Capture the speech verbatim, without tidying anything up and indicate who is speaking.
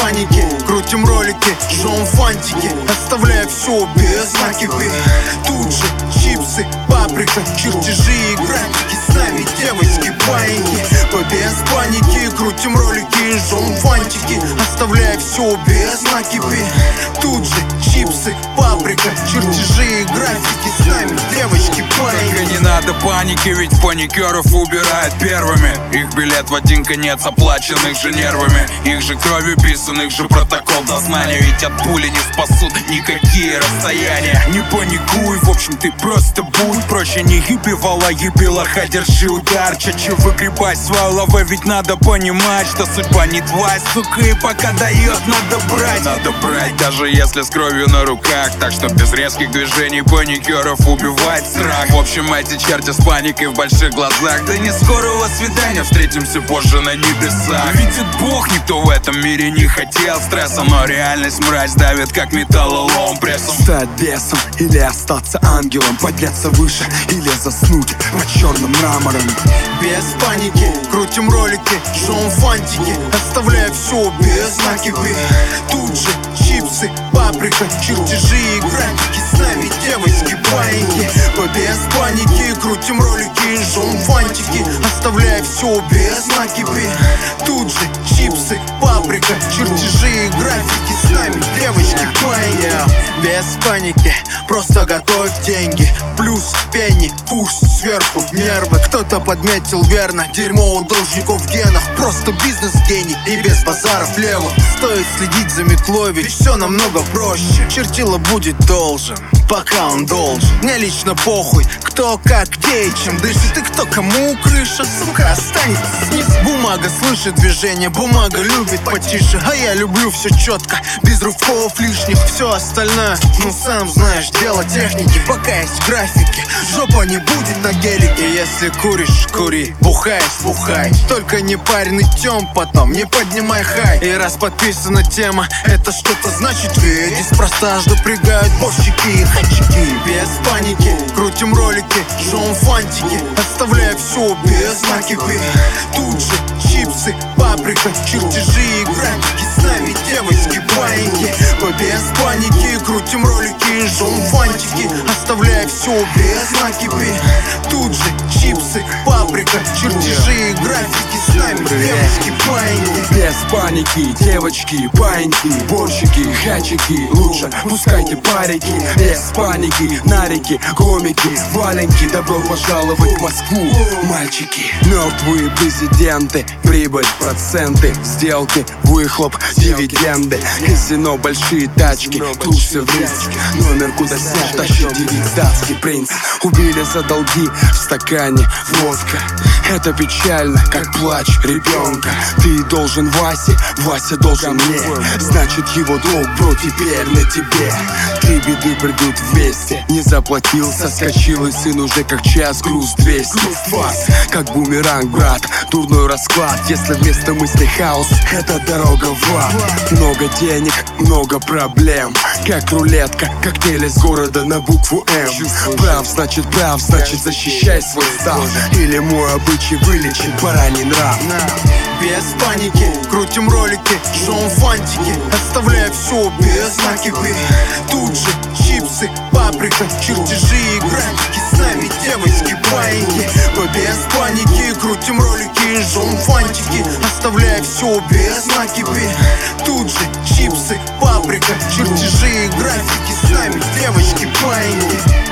Speaker 1: паники, крутим ролики, жжем фантики, оставляя все без накипи. Тут же чипсы, паприка, чертежи и графики, с нами девочки паиньки. Без паники, крутим ролики, жжем фантики, оставляя все без накипи. Тут же чипсы, паприка, чертежи и графики, с нами девочки паиньки.
Speaker 2: Только не надо паники, ведь паникеров убирают первыми. Их билет в один конец оплачен их же нервами, их же кровью писан, их же протокол дознания. Ведь от пули не спасут никакие расстояния. Не паникуй, в общем ты просто будь проще. Не ебивала, ебилаха, держи удар. Чаще выгребай свою лаву, ведь надо понимать, что судьба не твоя, сука, и пока дает, надо брать. Надо брать, даже если с кровью на руках. Так что без резких движений паникеров убивать страх. В общем, эти черти с паникой в больших глазах. Да не скорого свидания, встретимся позже на небесах. Видит Бог, никто в этом мире не хотел стресса, но реальность мразь давит, как металлолом прессом.
Speaker 3: Стать бесом или остаться ангелом, подняться выше или заснуть под черным мрамором.
Speaker 1: Без паники, крутим ролики, жжем фантики, оставляя все без накипи. Тут же чипсы, паприка, чертежи и графики, с нами девочки паиньки. Без паники, крутим ролики, жжем фантики, оставляя все без накипи. Тут же чипсы, паприка, чертежи и графики, с нами девочки паиньки. Без паники, просто готовь деньги, плюс пенни, пуш сверху нервы. Кто-то подметил верно, дерьмо у должников в генах. Просто бизнес-гений и без базаров левых. Стоит следить за метлой, ведь все намного проще. Чертила будет должен, пока он должен. Мне лично похуй, кто, как, где и чем дышит. И кто кому крыша, сука, останется снизу. Бумага слышит движение, бумага любит потише. А я люблю все четко, без рывков лишних. Все остальное, ну сам знаешь, дело техники. Пока есть графики, жопа не будет на гелике. Если куришь, кури, бухаешь, бухай. Только не парень и тем потом, не поднимай хай. И раз подписана тема, это что-то значит, ведь неспроста ж напрягают борщики и хачики. Без паники, крутим ролики, жжем фантики, оставляя все без накипи. Тут же чипсы, паприка, чертежи и графики, с нами девочки паиньки. Без паники, крутим ролики, жжем фантики, оставляя все без накипи. Тут же чипсы, паприка, чертежи и графики, с нами девочки паиньки.
Speaker 3: Без паники, девочки, паиньки, борщики, хачики, лучше пускайте парики. Без паники, нарики, комики, валенки, добро пожаловать в Москву, мальчики. Мертвые президенты, прибыль, проценты, сделки, выхлоп, дивиденды. Казино, большие тачки, тушься в риск. Номер куда снять, тащит девиц, датский принц. Убили за долги, в стакане водка. Это печально, как плач ребенка. Ты должен Васе, Вася должен мне. Значит его долг, бро, теперь на тебе. Три беды придут вместе. Не заплатил, соскочил, и сын уже как час, груз двести. Вас, как бумеранг, брат, дурной расклад. Если вместо мысли хаос, это дорога в ад. Много денег, много проблем. Как рулетка, коктейли с города на букву М. Прав, значит прав, значит защищай свой став. Или мой обычай вылечит бараний нрав.
Speaker 1: Без паники, крутим ролики, жжем фантики, оставляя все без накипи. Тут же чипсы, паприка, чертежи и графики, с нами девочки паиньки. Без паники, крутим ролики, жжем фантики, оставляя все без накипи. Тут же чипсы, паприка, чертежи и графики, с нами девочки паиньки.